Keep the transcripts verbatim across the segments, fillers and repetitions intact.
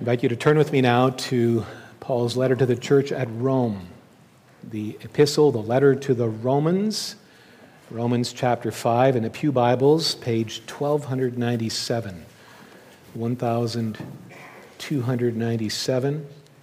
invite you to turn with me now to Paul's letter to the church at Rome, the epistle, the letter to the Romans, Romans chapter five, in the Pew Bibles, page twelve ninety-seven, twelve ninety-seven.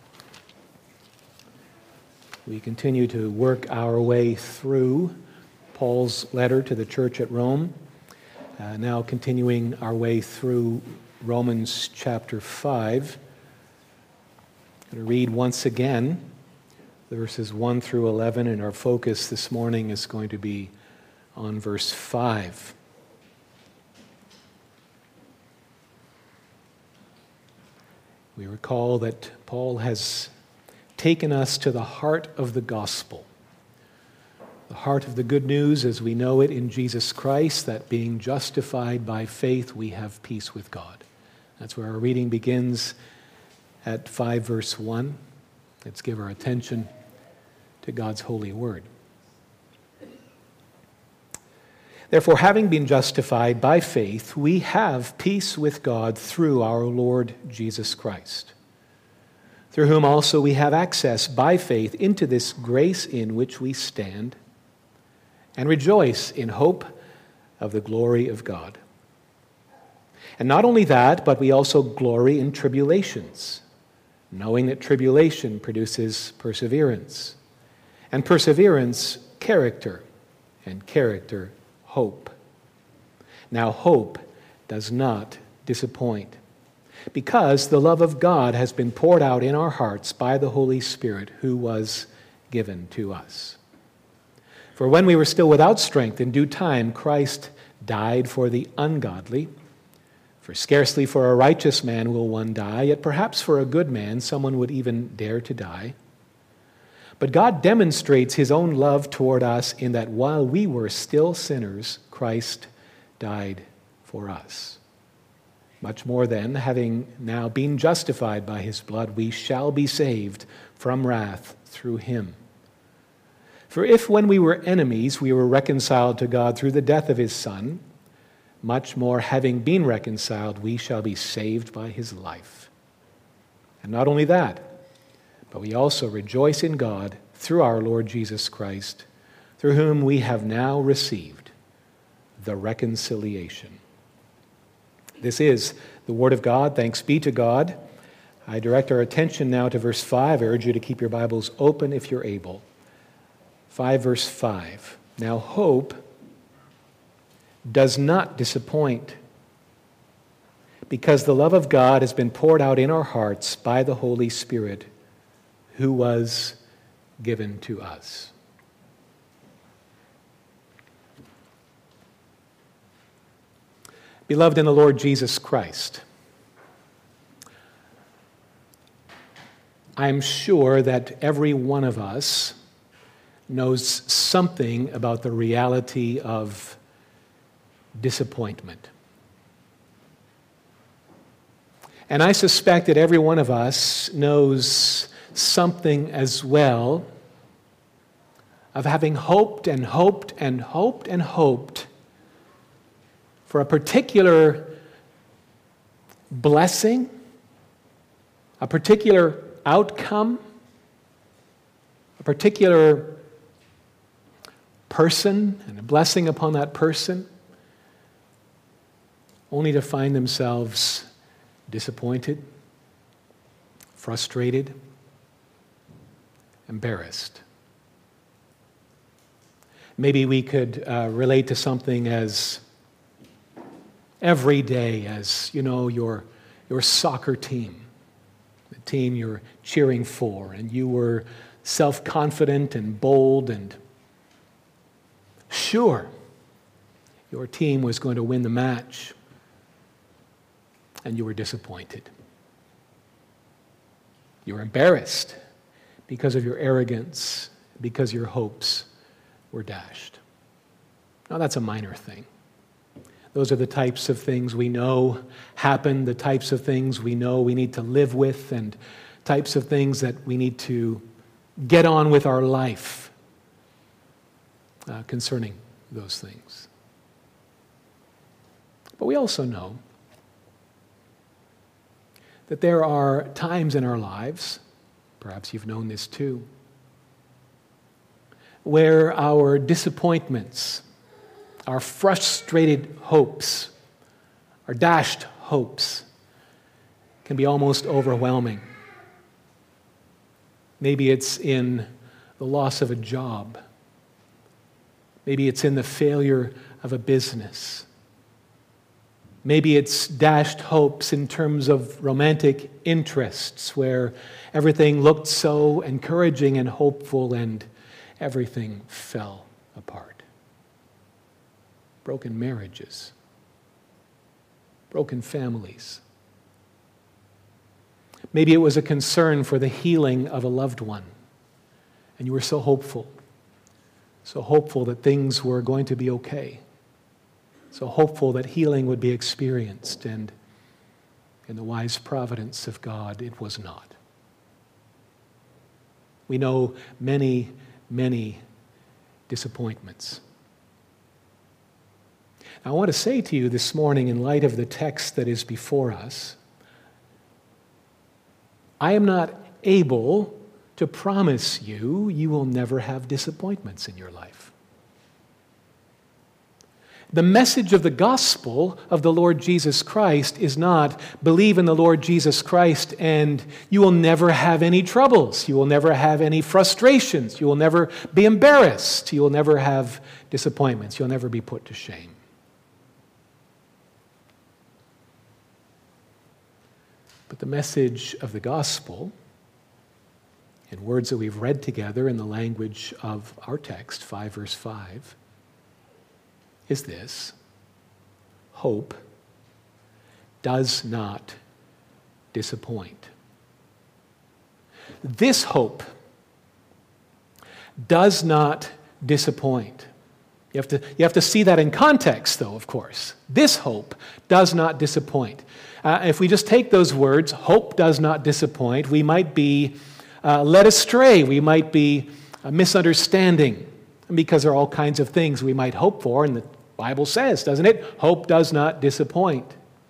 We continue to work our way through Paul's letter to the church at Rome, uh, now continuing our way through Romans chapter five. I'm going to read once again verses one through eleven, and our focus this morning is going to be on verse five. We recall that Paul has taken us to the heart of the gospel, the heart of the good news as we know it in Jesus Christ, that being justified by faith, we have peace with God. That's where our reading begins at five verse one. Let's give our attention to God's holy word. Therefore, having been justified by faith, we have peace with God through our Lord Jesus Christ, through whom also we have access by faith into this grace in which we stand, and rejoice in hope of the glory of God. And not only that, but we also glory in tribulations, knowing that tribulation produces perseverance, and perseverance, character, and character, hope. Now, hope does not disappoint, because the love of God has been poured out in our hearts by the Holy Spirit who was given to us. For when we were still without strength, in due time Christ died for the ungodly. For scarcely for a righteous man will one die, yet perhaps for a good man someone would even dare to die. But God demonstrates his own love toward us in that while we were still sinners, Christ died for us. Much more then, having now been justified by his blood, we shall be saved from wrath through him. For if when we were enemies we were reconciled to God through the death of his Son, much more, having been reconciled, we shall be saved by his life. And not only that, but we also rejoice in God through our Lord Jesus Christ, through whom we have now received the reconciliation. This is the word of God. Thanks be to God. I direct our attention now to verse five. I urge you to keep your Bibles open if you're able. five verse five. Now hope does not disappoint, because the love of God has been poured out in our hearts by the Holy Spirit who was given to us. Beloved in the Lord Jesus Christ, I'm sure that every one of us knows something about the reality of disappointment. And I suspect that every one of us knows something as well of having hoped and hoped and hoped and hoped for a particular blessing, a particular outcome, a particular person, and a blessing upon that person, only to find themselves disappointed, frustrated, embarrassed. Maybe we could uh, relate to something as every day as, you know, your, your soccer team, the team you're cheering for, and you were self-confident and bold and sure your team was going to win the match, and you were disappointed. You were embarrassed because of your arrogance, because your hopes were dashed. Now, that's a minor thing. Those are the types of things we know happen, the types of things we know we need to live with, and types of things that we need to get on with our life uh, concerning those things. But we also know that there are times in our lives, perhaps you've known this too, where our disappointments, our frustrated hopes, our dashed hopes can be almost overwhelming. Maybe it's in the loss of a job. Maybe it's in the failure of a business. Maybe it's dashed hopes in terms of romantic interests where everything looked so encouraging and hopeful and everything fell apart. Broken marriages. Broken families. Maybe it was a concern for the healing of a loved one, and you were so hopeful, so hopeful that things were going to be okay, so hopeful that healing would be experienced, and in the wise providence of God, it was not. We know many, many disappointments. Now, I want to say to you this morning, in light of the text that is before us, I am not able to promise you you will never have disappointments in your life. The message of the gospel of the Lord Jesus Christ is not believe in the Lord Jesus Christ and you will never have any troubles. You will never have any frustrations. You will never be embarrassed. You will never have disappointments. You'll never be put to shame. But the message of the gospel, in words that we've read together in the language of our text, five verse five, is this: hope does not disappoint. This hope does not disappoint. You have to, you have to see that in context, though, of course. This hope does not disappoint. Uh, if we just take those words, hope does not disappoint, we might be uh, led astray. We might be uh, misunderstanding, because there are all kinds of things we might hope for, and the Bible says, doesn't it? Hope does not disappoint.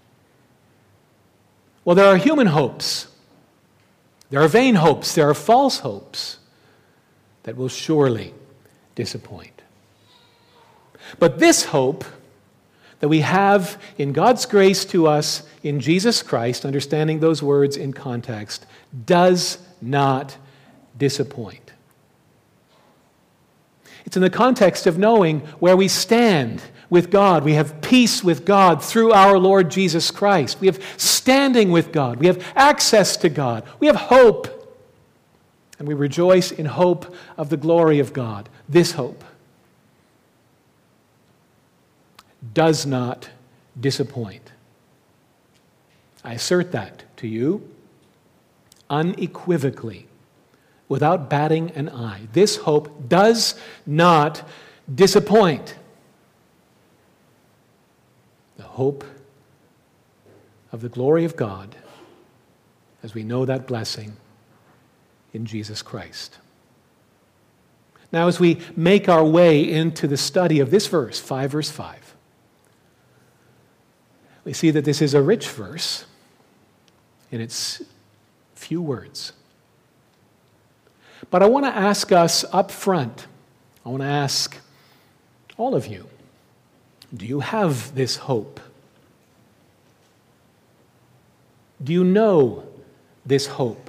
Well, there are human hopes. There are vain hopes. There are false hopes that will surely disappoint. But this hope that we have in God's grace to us in Jesus Christ, understanding those words in context, does not disappoint. It's in the context of knowing where we stand with God. We have peace with God through our Lord Jesus Christ. We have standing with God. We have access to God. We have hope. And we rejoice in hope of the glory of God. This hope does not disappoint. I assert that to you unequivocally, without batting an eye. This hope does not disappoint. The hope of the glory of God, as we know that blessing in Jesus Christ. Now, as we make our way into the study of this verse, five verse five, we see that this is a rich verse in its few words. But I want to ask us up front, I want to ask all of you, do you have this hope? Do you know this hope?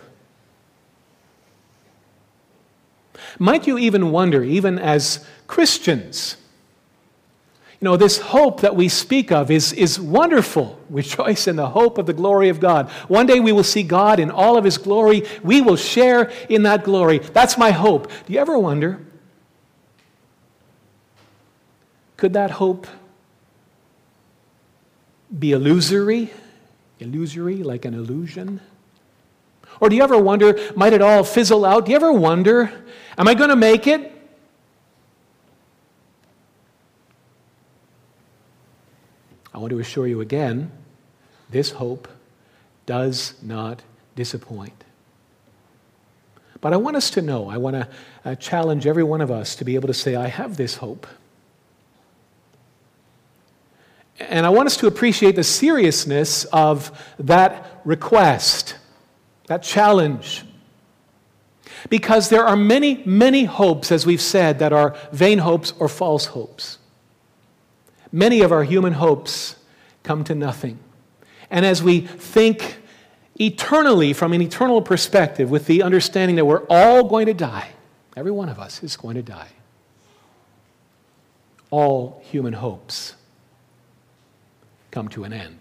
Might you even wonder, even as Christians, you know, this hope that we speak of is, is wonderful. Rejoice in the hope of the glory of God. One day we will see God in all of His glory. We will share in that glory. That's my hope. Do you ever wonder, could that hope be illusory? Illusory, like an illusion? Or do you ever wonder, might it all fizzle out? Do you ever wonder, am I going to make it? I want to assure you again, this hope does not disappoint. But I want us to know, I want to uh, challenge every one of us to be able to say, I have this hope. And I want us to appreciate the seriousness of that request, that challenge. Because there are many, many hopes, as we've said, that are vain hopes or false hopes. Many of our human hopes come to nothing. And as we think eternally from an eternal perspective, with the understanding that we're all going to die, every one of us is going to die, all human hopes come to an end.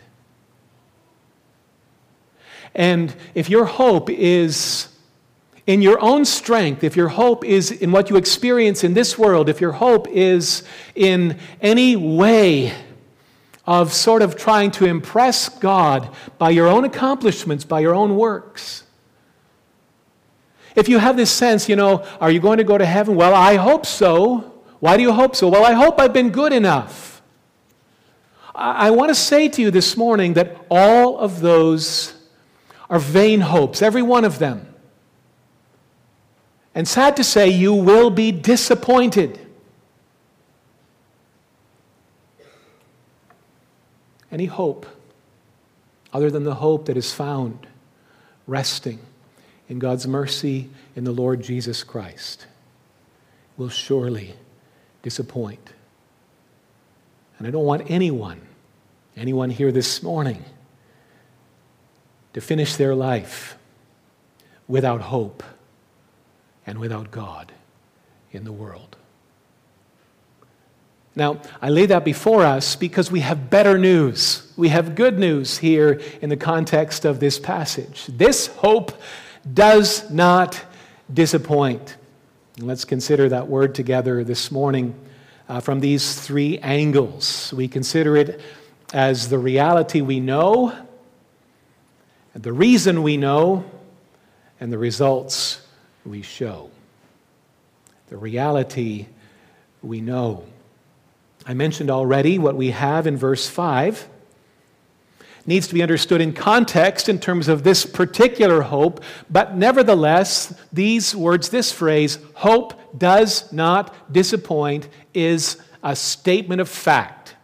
And if your hope is in your own strength, if your hope is in what you experience in this world, if your hope is in any way of sort of trying to impress God by your own accomplishments, by your own works, if you have this sense, you know, are you going to go to heaven? Well, I hope so. Why do you hope so? Well, I hope I've been good enough. I want to say to you this morning that all of those are vain hopes, every one of them. And sad to say, you will be disappointed. Any hope other than the hope that is found resting in God's mercy in the Lord Jesus Christ will surely disappoint. And I don't want anyone, anyone here this morning, to finish their life without hope and without God in the world. Now, I lay that before us because we have better news. We have good news here in the context of this passage. This hope does not disappoint. And let's consider that word together this morning. Uh, from these three angles. We consider it as the reality we know, the reason we know, and the results we show. The reality we know. I mentioned already what we have in verse five. Needs to be understood in context in terms of this particular hope, but nevertheless, these words, this phrase, hope does not disappoint, is a statement of fact.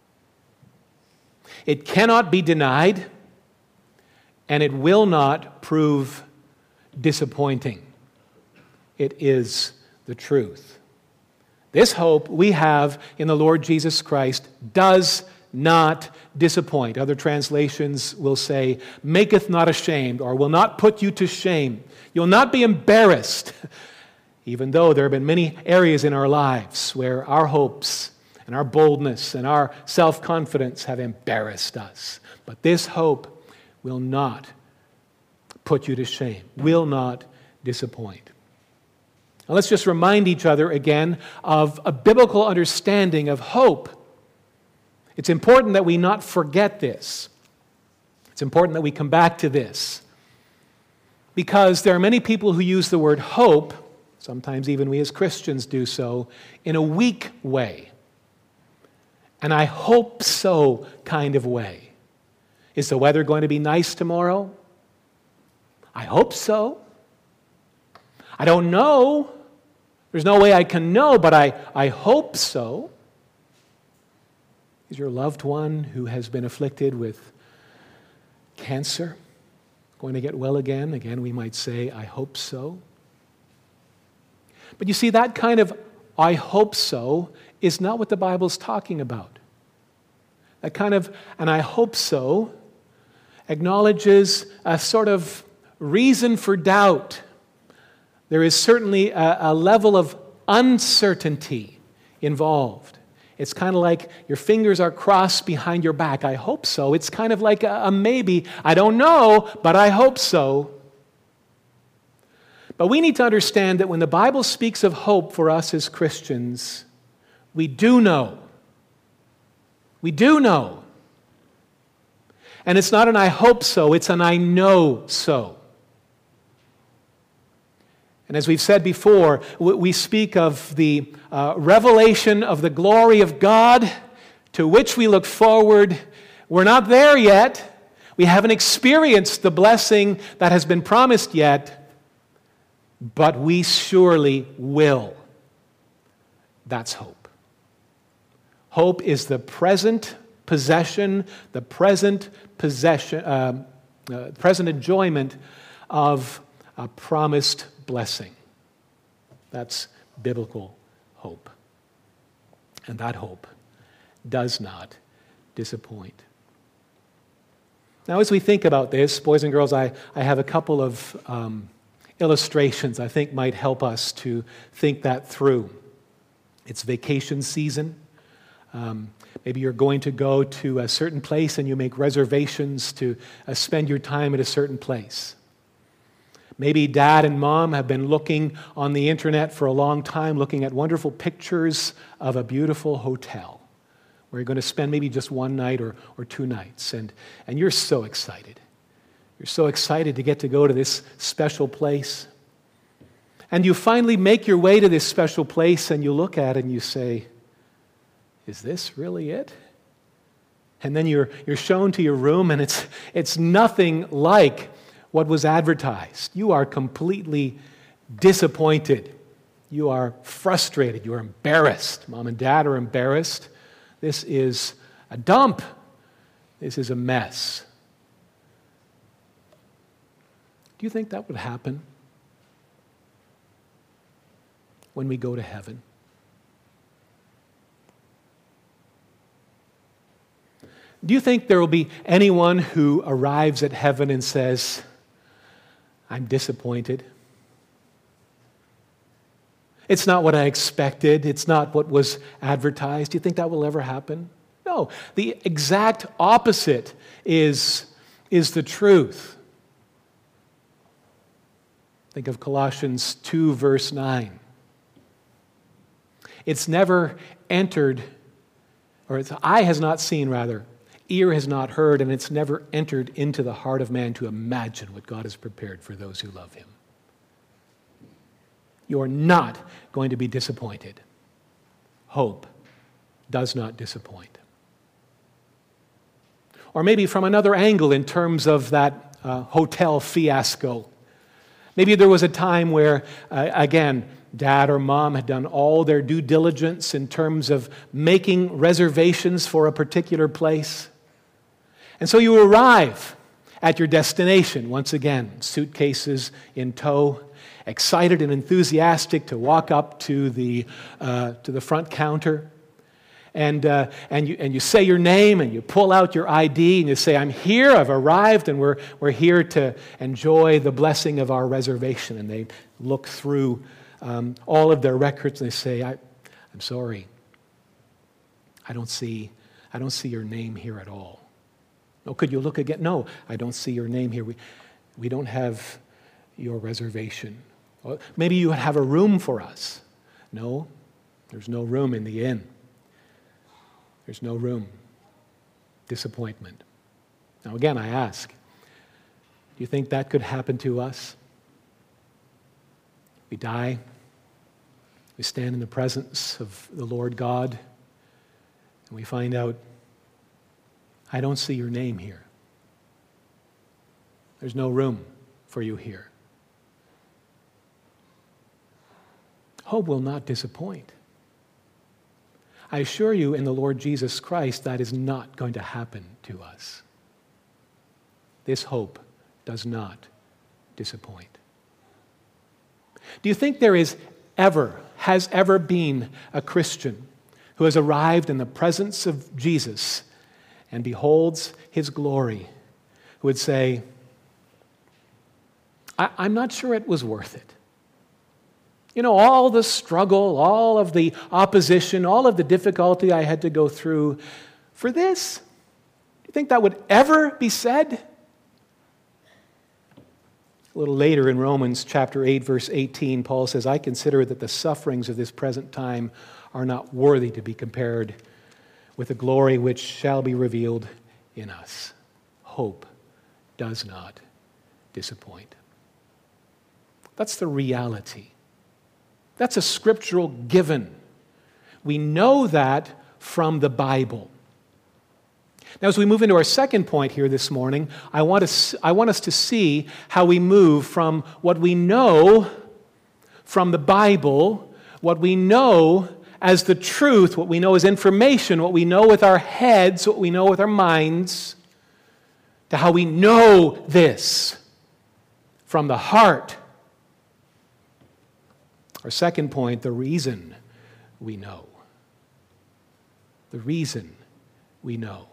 It cannot be denied, and it will not prove disappointing. It is the truth. This hope we have in the Lord Jesus Christ does not disappoint. Other translations will say, maketh not ashamed, or will not put you to shame. You'll not be embarrassed, even though there have been many areas in our lives where our hopes and our boldness and our self-confidence have embarrassed us. But this hope will not put you to shame, will not disappoint. Now let's just remind each other again of a biblical understanding of hope. It's important that we not forget this. It's important that we come back to this. Because there are many people who use the word hope, sometimes even we as Christians do so, in a weak way. And I hope so kind of way. Is the weather going to be nice tomorrow? I hope so. I don't know. There's no way I can know, but I, I hope so. Is your loved one who has been afflicted with cancer going to get well again? Again, we might say, I hope so. But you see, that kind of I hope so is not what the Bible's talking about. That kind of, and I hope so, acknowledges a sort of reason for doubt. There is certainly a, a level of uncertainty involved. It's kind of like your fingers are crossed behind your back. I hope so. It's kind of like a, a maybe. I don't know, but I hope so. But we need to understand that when the Bible speaks of hope for us as Christians, we do know. We do know. And it's not an I hope so, it's an I know so. And as we've said before, we speak of the uh, revelation of the glory of God to which we look forward. We're not there yet. We haven't experienced the blessing that has been promised yet, but we surely will. That's hope. Hope is the present possession, the present possession, uh, uh, present enjoyment of a promised blessing. That's biblical hope. And that hope does not disappoint. Now, as we think about this, boys and girls, I, I have a couple of um, illustrations I think might help us to think that through. It's vacation season. Um, maybe you're going to go to a certain place and you make reservations to uh, spend your time at a certain place. Maybe dad and mom have been looking on the internet for a long time, looking at wonderful pictures of a beautiful hotel where you're going to spend maybe just one night or, or two nights. And, and you're so excited. You're so excited to get to go to this special place. And you finally make your way to this special place and you look at it and you say, is this really it? And then you're, you're shown to your room and it's, it's nothing like what was advertised. You are completely disappointed. You are frustrated. You are embarrassed. Mom and dad are embarrassed. This is a dump. This is a mess. Do you think that would happen when we go to heaven? Do you think there will be anyone who arrives at heaven and says, I'm disappointed? It's not what I expected. It's not what was advertised. Do you think that will ever happen? No. The exact opposite is, is the truth. Think of Colossians two, verse nine. It's never entered, or it's eye has not seen, rather, ear has not heard, and it's never entered into the heart of man to imagine what God has prepared for those who love him. You're not going to be disappointed. Hope does not disappoint. Or maybe from another angle in terms of that uh, hotel fiasco. Maybe there was a time where, uh, again, dad or mom had done all their due diligence in terms of making reservations for a particular place. And so you arrive at your destination, once again, suitcases in tow, excited and enthusiastic to walk up to the uh, to the front counter, and uh, and you and you say your name and you pull out your I D and you say, "I'm here. I've arrived, and we're we're here to enjoy the blessing of our reservation." And they look through um, all of their records and they say, I, "I'm sorry. I don't see I don't see your name here at all." "Oh, could you look again?" "No, I don't see your name here. We we don't have your reservation." Well, maybe you have a room for us. "No, there's no room in the inn. There's no room." Disappointment. Now again, I ask, do you think that could happen to us? We die. We stand in the presence of the Lord God, and we find out, I don't see your name here. There's no room for you here. Hope will not disappoint. I assure you in the Lord Jesus Christ, that is not going to happen to us. This hope does not disappoint. Do you think there is ever, has ever been a Christian who has arrived in the presence of Jesus and beholds his glory, who would say, I, I'm not sure it was worth it. You know, all the struggle, all of the opposition, all of the difficulty I had to go through for this? Do you think that would ever be said? A little later in Romans chapter eight, verse eighteen, Paul says, I consider that the sufferings of this present time are not worthy to be compared with the glory which shall be revealed in us. Hope does not disappoint. That's the reality. That's a scriptural given. We know that from the Bible. Now, as we move into our second point here this morning, I want, to, I want us to see how we move from what we know from the Bible, what we know as the truth, what we know as information, what we know with our heads, what we know with our minds, to how we know this from the heart. Our second point, the reason we know. The reason we know.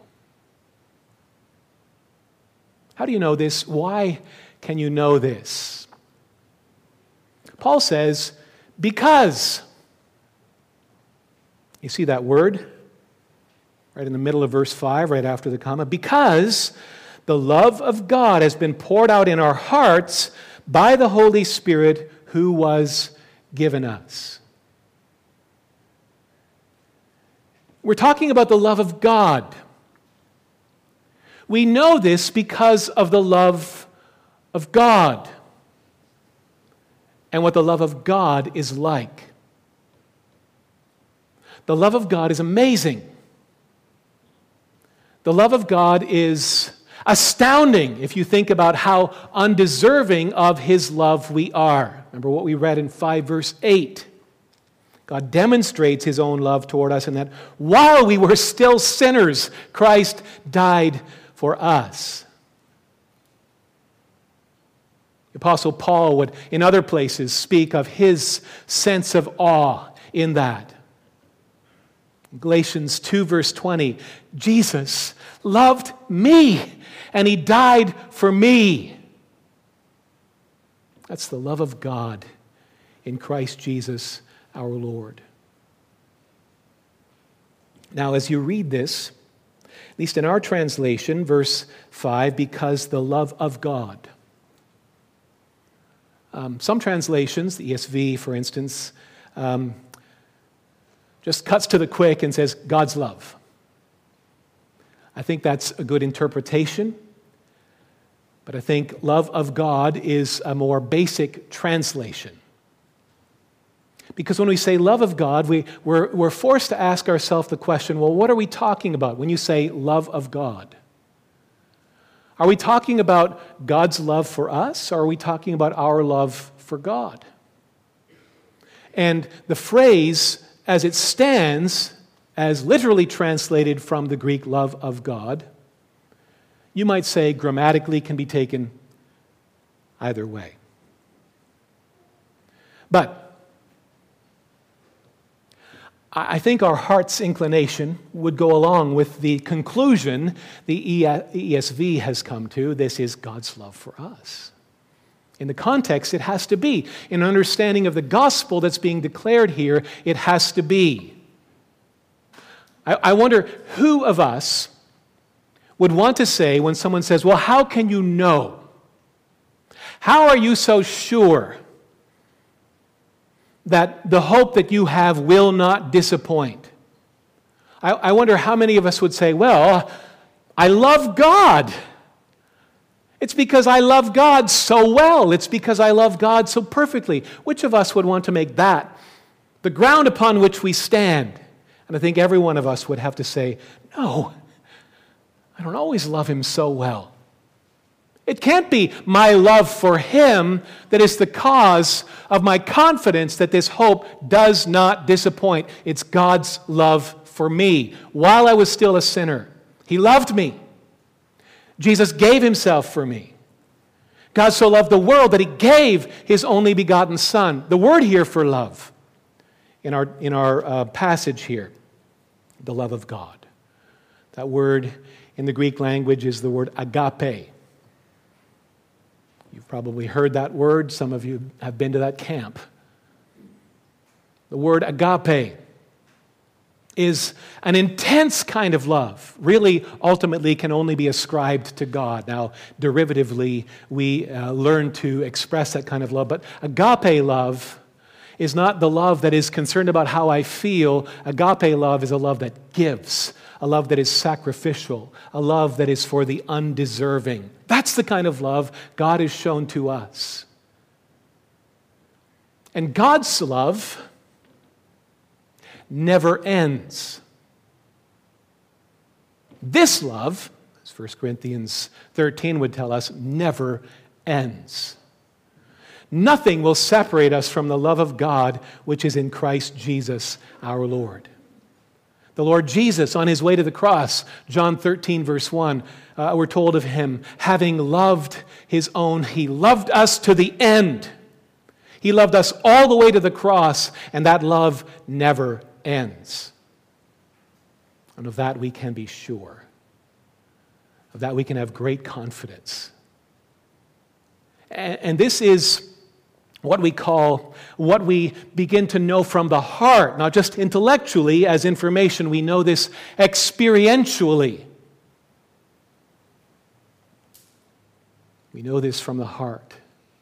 How do you know this? Why can you know this? Paul says, because. You see that word? Right in the middle of verse five, right after the comma. Because the love of God has been poured out in our hearts by the Holy Spirit who was given us. We're talking about the love of God. We know this because of the love of God and what the love of God is like. The love of God is amazing. The love of God is astounding if you think about how undeserving of His love we are. Remember what we read in five verse eight. God demonstrates His own love toward us in that while we were still sinners, Christ died for us. The Apostle Paul would, in other places, speak of his sense of awe in that. Galatians two verse twenty, Jesus loved me and He died for me. That's the love of God in Christ Jesus our Lord. Now, as you read this, at least in our translation, verse five, because the love of God. Um, some translations, the E S V, for instance, um, just cuts to the quick and says, God's love. I think that's a good interpretation, but I think love of God is a more basic translation. Because when we say love of God, we, we're, we're forced to ask ourselves the question, well, what are we talking about when you say love of God? Are we talking about God's love for us, or are we talking about our love for God? And the phrase, as it stands, as literally translated from the Greek love of God, you might say grammatically can be taken either way. But I think our heart's inclination would go along with the conclusion the E S V has come to. This is God's love for us. In the context, it has to be. In understanding of the gospel that's being declared here, it has to be. I, I wonder who of us would want to say when someone says, well, how can you know? How are you so sure that the hope that you have will not disappoint? I, I wonder how many of us would say, well, I love God. It's because I love God so well. It's because I love God so perfectly. Which of us would want to make that the ground upon which we stand? And I think every one of us would have to say, no, I don't always love Him so well. It can't be my love for Him that is the cause of my confidence that this hope does not disappoint. It's God's love for me. While I was still a sinner, He loved me. Jesus gave Himself for me. God so loved the world that He gave His only begotten Son. The word here for love, in our, in our uh, passage here, the love of God. That word in the Greek language is the word agape. You've probably heard that word. Some of you have been to that camp. The word agape is an intense kind of love. Really, ultimately, can only be ascribed to God. Now, derivatively, we uh, learn to express that kind of love. But agape love is not the love that is concerned about how I feel. Agape love is a love that gives, a love that is sacrificial, a love that is for the undeserving. That's the kind of love God has shown to us. And God's love never ends. This love, as First Corinthians thirteen would tell us, never ends. Nothing will separate us from the love of God which is in Christ Jesus our Lord. The Lord Jesus, on his way to the cross, John thirteen, verse one, uh, we're told of him, having loved his own, he loved us to the end. He loved us all the way to the cross, and that love never ends. And of that we can be sure. Of that we can have great confidence. And, and this is what we call, what we begin to know from the heart, not just intellectually as information. We know this experientially. We know this from the heart.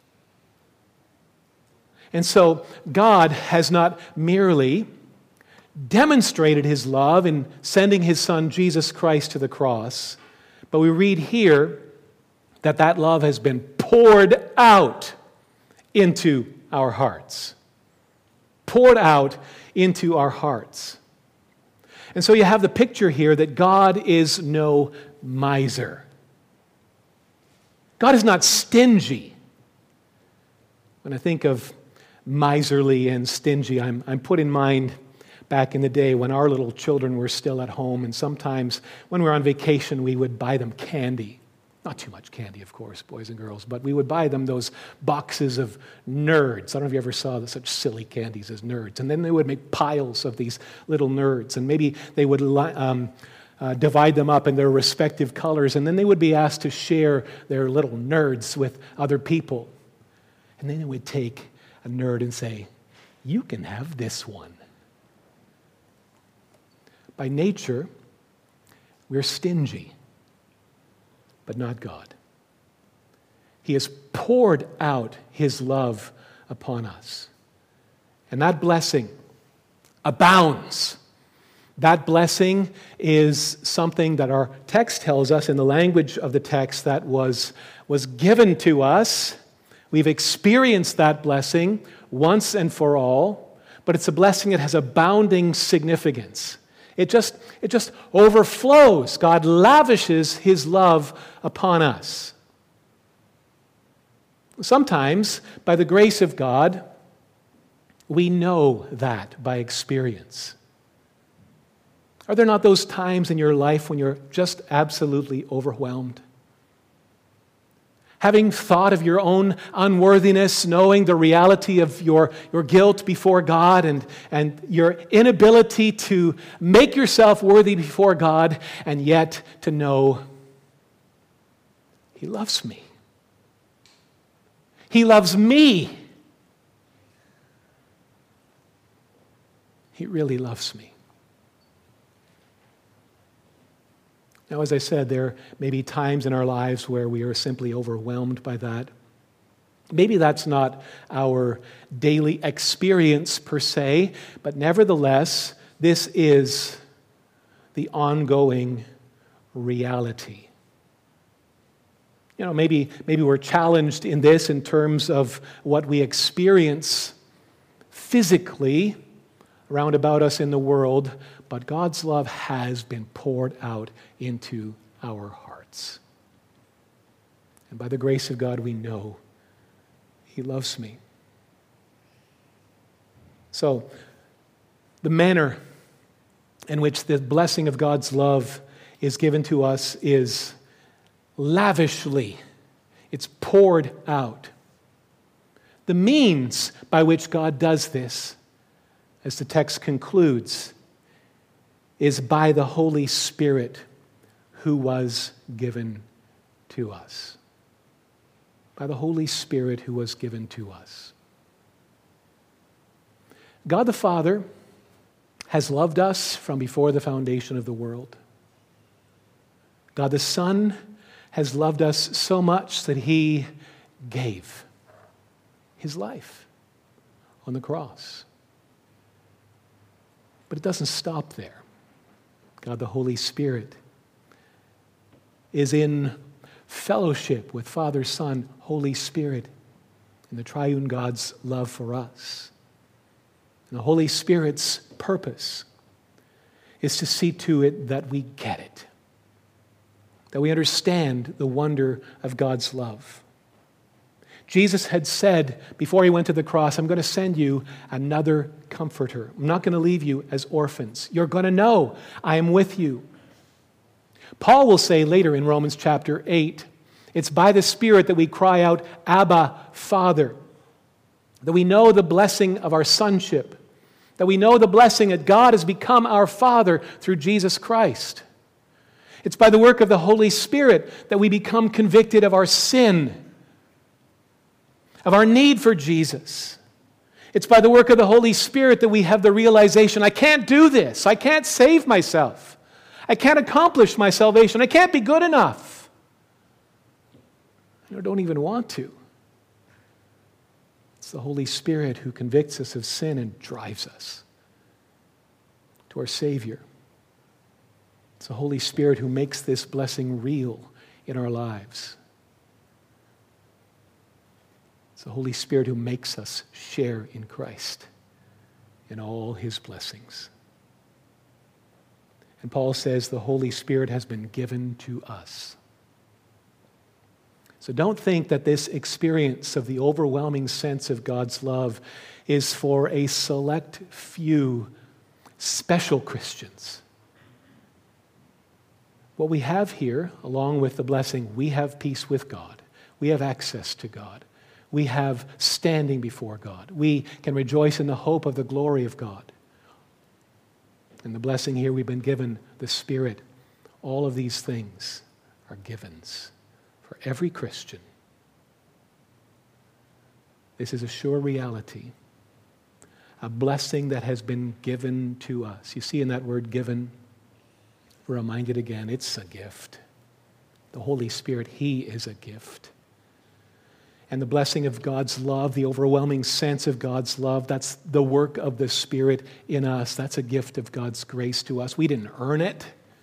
And so God has not merely demonstrated his love in sending his Son Jesus Christ to the cross, but we read here that that love has been poured out into our hearts. Poured out into our hearts. And so you have the picture here that God is no miser. God is not stingy. When I think of miserly and stingy, I'm, I'm put in mind back in the day when our little children were still at home, and sometimes when we were on vacation, we would buy them candy. Not too much candy, of course, boys and girls, but we would buy them those boxes of Nerds. I don't know if you ever saw such silly candies as Nerds. And then they would make piles of these little Nerds, and maybe they would um, uh, divide them up in their respective colors, and then they would be asked to share their little Nerds with other people. And then they would take a Nerd and say, "You can have this one." By nature, we're stingy, but not God. He has poured out his love upon us. And that blessing abounds. That blessing is something that our text tells us in the language of the text that was, was given to us. We've experienced that blessing once and for all, but it's a blessing that has abounding significance. It just, it just overflows. God lavishes his love upon us. Sometimes, by the grace of God, we know that by experience. Are there not those times in your life when you're just absolutely overwhelmed? Having thought of your own unworthiness, knowing the reality of your, your guilt before God and, and your inability to make yourself worthy before God, and yet to know he loves me. He loves me. He really loves me. Now, as I said, there may be times in our lives where we are simply overwhelmed by that. Maybe that's not our daily experience per se, but nevertheless, this is the ongoing reality. You know, maybe, maybe we're challenged in this in terms of what we experience physically around about us in the world, but God's love has been poured out into our hearts. And by the grace of God, we know he loves me. So, the manner in which the blessing of God's love is given to us is lavishly. It's poured out. The means by which God does this, as the text concludes, is by the Holy Spirit who was given to us. By the Holy Spirit who was given to us. God the Father has loved us from before the foundation of the world. God the Son has loved us so much that he gave his life on the cross. But it doesn't stop there. God the Holy Spirit is in fellowship with Father, Son, Holy Spirit in the triune God's love for us. And the Holy Spirit's purpose is to see to it that we get it, that we understand the wonder of God's love, Jesus had said before he went to the cross, I'm going to send you another comforter. I'm not going to leave you as orphans. You're going to know I am with you. Paul will say later in Romans chapter eight, it's by the Spirit that we cry out, Abba, Father. That we know the blessing of our sonship. That we know the blessing that God has become our Father through Jesus Christ. It's by the work of the Holy Spirit that we become convicted of our sin, of our need for Jesus. It's by the work of the Holy Spirit that we have the realization, I can't do this. I can't save myself. I can't accomplish my salvation. I can't be good enough. I don't even want to. It's the Holy Spirit who convicts us of sin and drives us to our Savior. It's the Holy Spirit who makes this blessing real in our lives. It's the Holy Spirit who makes us share in Christ in all His blessings. And Paul says the Holy Spirit has been given to us. So don't think that this experience of the overwhelming sense of God's love is for a select few special Christians. What we have here, along with the blessing, we have peace with God. We have access to God. We have standing before God. We can rejoice in the hope of the glory of God. And the blessing here, we've been given the Spirit. All of these things are givens for every Christian. This is a sure reality, a blessing that has been given to us. You see in that word given, we're reminded again, it's a gift. The Holy Spirit, He is a gift. And the blessing of God's love, the overwhelming sense of God's love, that's the work of the Spirit in us. That's a gift of God's grace to us. We didn't earn it.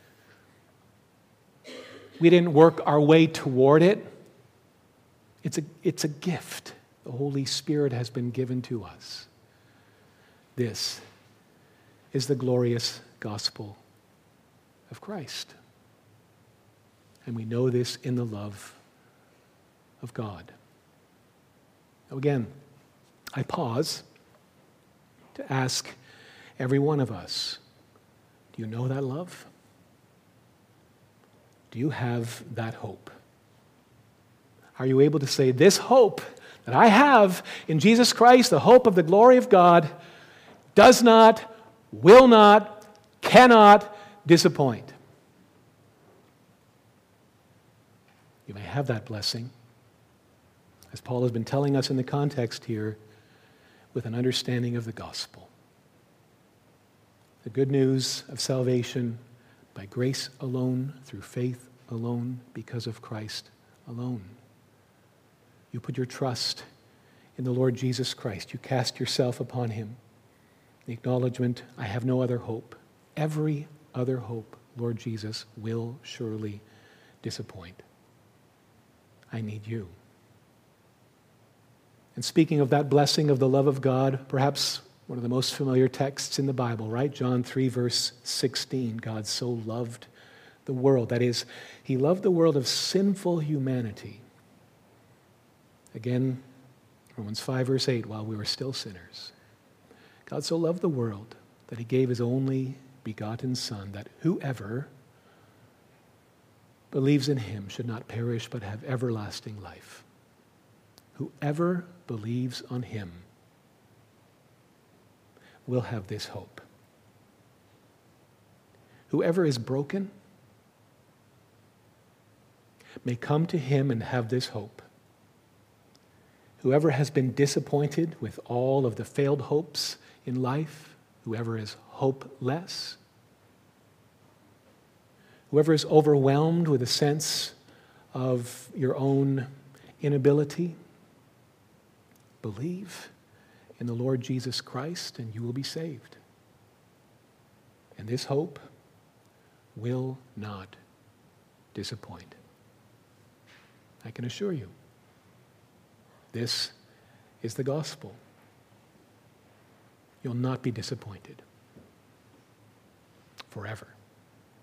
We didn't work our way toward it. It's a, it's a gift. The Holy Spirit has been given to us. This is the glorious gospel of Christ. And we know this in the love of God. Now again, I pause to ask every one of us, do you know that love? Do you have that hope? Are you able to say, this hope that I have in Jesus Christ, the hope of the glory of God, does not, will not, cannot disappoint? You may have that blessing, as Paul has been telling us in the context here, with an understanding of the gospel. The good news of salvation by grace alone, through faith alone, because of Christ alone. You put your trust in the Lord Jesus Christ. You cast yourself upon Him. The acknowledgement, I have no other hope. Every other hope, Lord Jesus, will surely disappoint. I need you. And speaking of that blessing of the love of God, perhaps one of the most familiar texts in the Bible, right? John three, verse sixteen. God so loved the world. That is, He loved the world of sinful humanity. Again, Romans five, verse eight, while we were still sinners. God so loved the world that He gave His only begotten Son, that whoever believes in Him should not perish but have everlasting life. Whoever believes on Him will have this hope. Whoever is broken may come to Him and have this hope. Whoever has been disappointed with all of the failed hopes in life, whoever is hopeless, whoever is overwhelmed with a sense of your own inability, believe in the Lord Jesus Christ and you will be saved. And this hope will not disappoint. I can assure you, this is the gospel. You'll not be disappointed forever.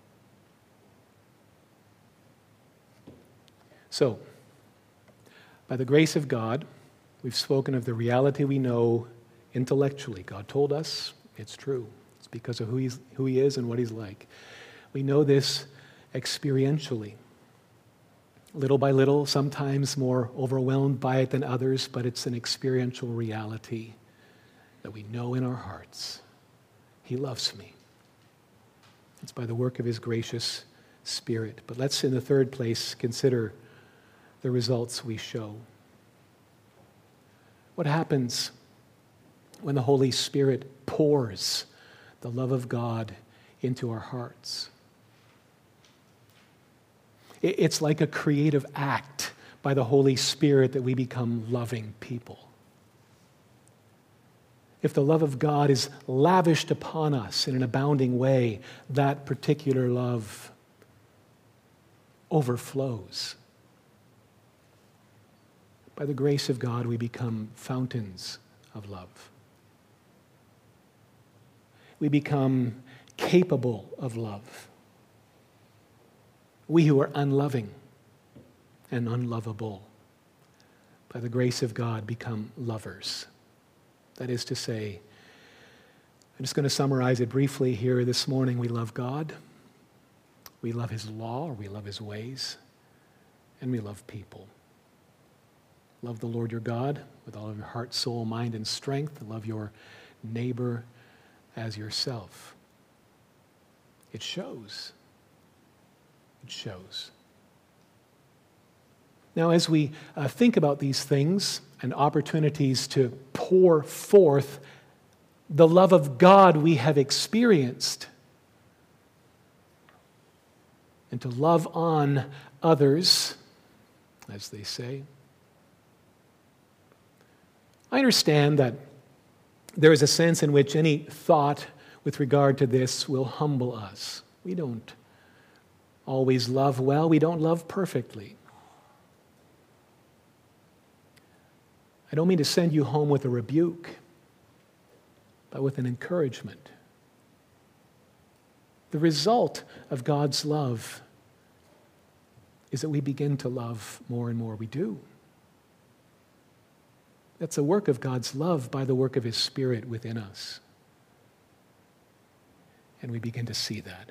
So, By the grace of God, we've spoken of the reality we know intellectually. God told us, it's true. It's because of who, he's, who he is and what he's like. We know this experientially. Little by little, sometimes more overwhelmed by it than others, but it's an experiential reality that we know in our hearts. He loves me. It's by the work of his gracious Spirit. But let's, in the third place, consider the results we show. What happens when the Holy Spirit pours the love of God into our hearts? It's like a creative act by the Holy Spirit that we become loving people. If the love of God is lavished upon us in an abounding way, that particular love overflows. By the grace of God, we become fountains of love. We become capable of love. We who are unloving and unlovable, by the grace of God, become lovers. That is to say, I'm just going to summarize it briefly here this morning. We love God, we love his law, or we love his ways, and we love people. Love the Lord your God with all of your heart, soul, mind, and strength. Love your neighbor as yourself. It shows. It shows. Now, as we uh, think about these things and opportunities to pour forth the love of God we have experienced and to love on others, as they say, I understand that there is a sense in which any thought with regard to this will humble us. We don't always love well. We don't love perfectly. I don't mean to send you home with a rebuke, but with an encouragement. The result of God's love is that we begin to love more and more. We do. That's a work of God's love by the work of his Spirit within us. And we begin to see that.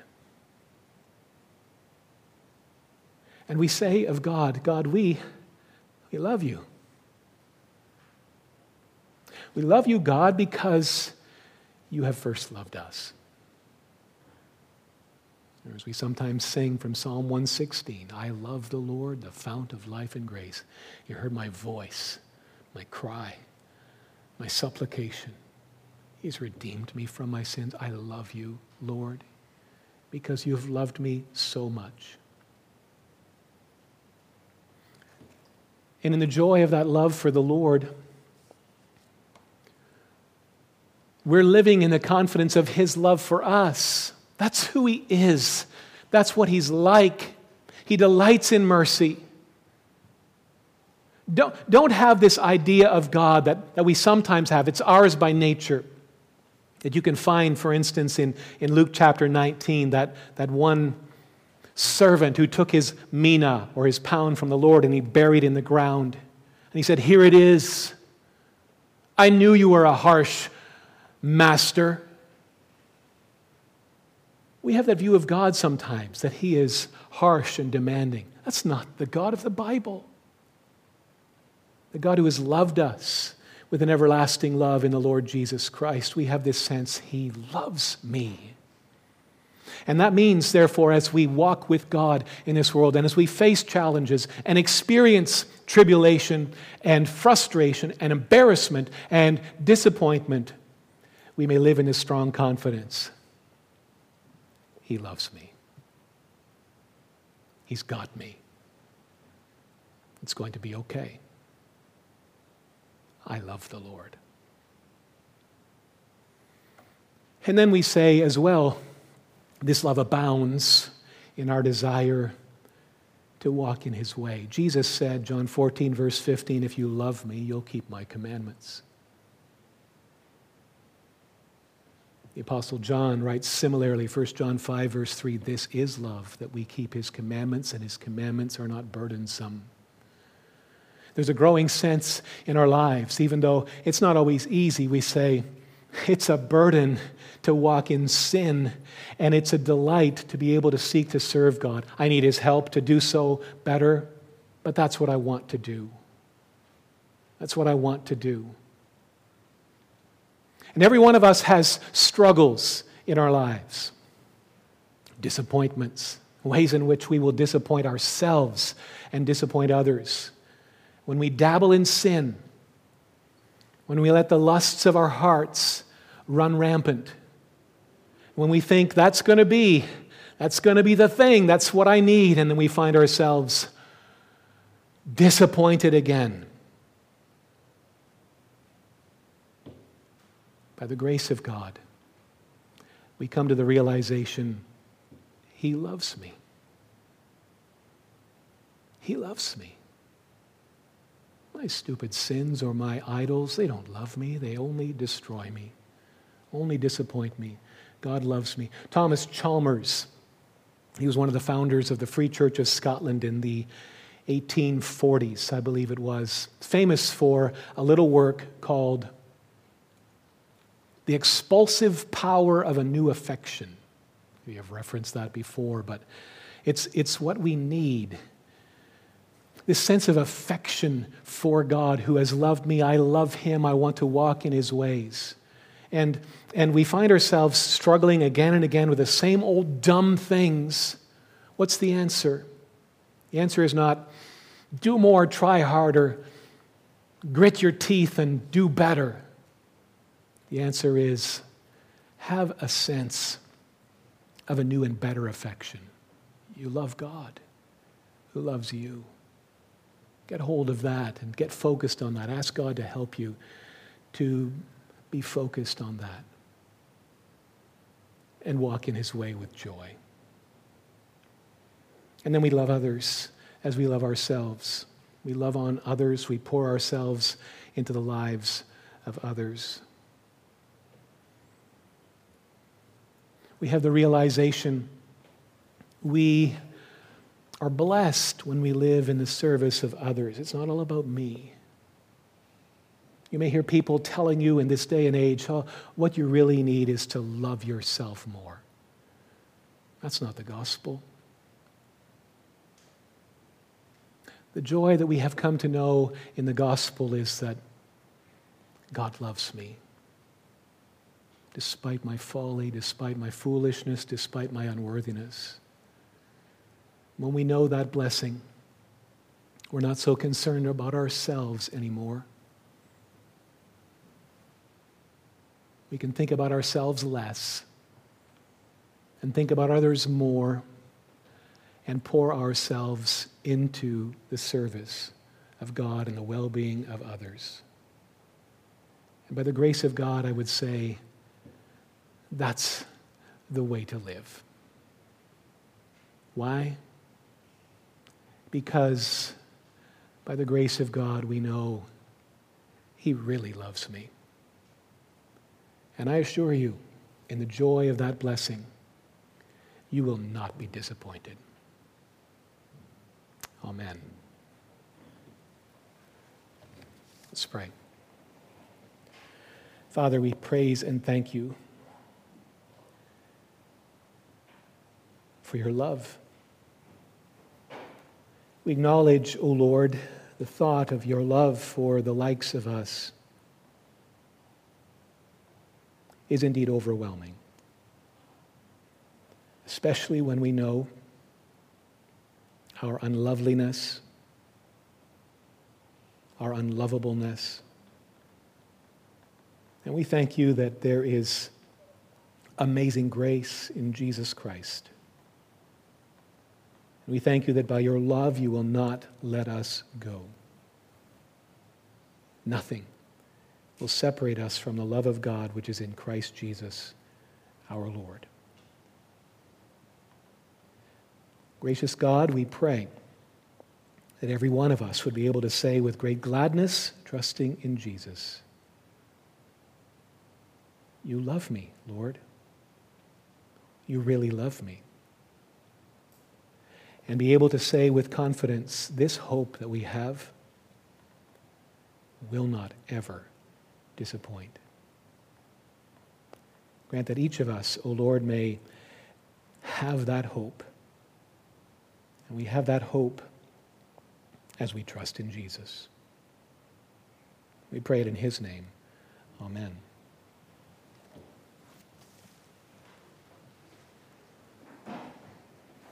And we say of God, God, we, we love you. We love you, God, because you have first loved us. Or as we sometimes sing from Psalm one sixteen, I love the Lord, the fount of life and grace. You heard my voice, my cry, my supplication. He's redeemed me from my sins. I love you, Lord, because you have loved me so much. And in the joy of that love for the Lord, we're living in the confidence of his love for us. That's who he is. That's what he's like. He delights in mercy. Don't, don't have this idea of God that, that we sometimes have. It's ours by nature. That you can find, for instance, in, in Luke chapter nineteen, that, that one servant who took his mina or his pound from the Lord and he buried it in the ground. And he said, here it is. I knew you were a harsh master. We have that view of God sometimes, that he is harsh and demanding. That's not the God of the Bible. The God who has loved us with an everlasting love in the Lord Jesus Christ. We have this sense, he loves me. And that means, therefore, as we walk with God in this world and as we face challenges and experience tribulation and frustration and embarrassment and disappointment, we may live in this strong confidence. He loves me. He's got me. It's going to be okay. I love the Lord. And then we say as well, this love abounds in our desire to walk in his way. Jesus said, John fourteen, verse fifteen, if you love me, you'll keep my commandments. The Apostle John writes similarly, First John five, verse three, this is love, that we keep his commandments, and his commandments are not burdensome. There's a growing sense in our lives, even though it's not always easy, we say, it's a burden to walk in sin, and it's a delight to be able to seek to serve God. I need His help to do so better, but that's what I want to do. That's what I want to do. And every one of us has struggles in our lives, disappointments, ways in which we will disappoint ourselves and disappoint others. When we dabble in sin, when we let the lusts of our hearts run rampant, when we think that's going to be, that's going to be the thing, that's what I need, and then we find ourselves disappointed again. By the grace of God, we come to the realization, He loves me. He loves me. My stupid sins or my idols, they don't love me. They only destroy me, only disappoint me. God loves me. Thomas Chalmers, he was one of the founders of the Free Church of Scotland in the eighteen forties, I believe it was, famous for a little work called The Expulsive Power of a New Affection. We have referenced that before, but it's, it's what we need. This sense of affection for God who has loved me. I love Him. I want to walk in His ways. And, and we find ourselves struggling again and again with the same old dumb things. What's the answer? The answer is not do more, try harder, grit your teeth and do better. The answer is have a sense of a new and better affection. You love God who loves you. Get hold of that and get focused on that. Ask God to help you to be focused on that and walk in His way with joy. And then we love others as we love ourselves. We love on others. We pour ourselves into the lives of others. We have the realization we are blessed when we live in the service of others. It's not all about me. You may hear people telling you in this day and age, oh, what you really need is to love yourself more. That's not the gospel. The joy that we have come to know in the gospel is that God loves me. Despite my folly, despite my foolishness, despite my unworthiness. When we know that blessing, we're not so concerned about ourselves anymore. We can think about ourselves less and think about others more and pour ourselves into the service of God and the well-being of others. And by the grace of God, I would say that's the way to live. Why? Because by the grace of God, we know He really loves me. And I assure you, in the joy of that blessing, you will not be disappointed. Amen. Let's pray. Father, we praise and thank you for your love. We acknowledge, O Lord, the thought of your love for the likes of us is indeed overwhelming, especially when we know our unloveliness, our unlovableness. And we thank you that there is amazing grace in Jesus Christ. We thank you that by your love you will not let us go. Nothing will separate us from the love of God which is in Christ Jesus, our Lord. Gracious God, we pray that every one of us would be able to say with great gladness, trusting in Jesus, you love me, Lord. You really love me. And be able to say with confidence, this hope that we have will not ever disappoint. Grant that each of us, O Lord, may have that hope. And we have that hope as we trust in Jesus. We pray it in his name. Amen.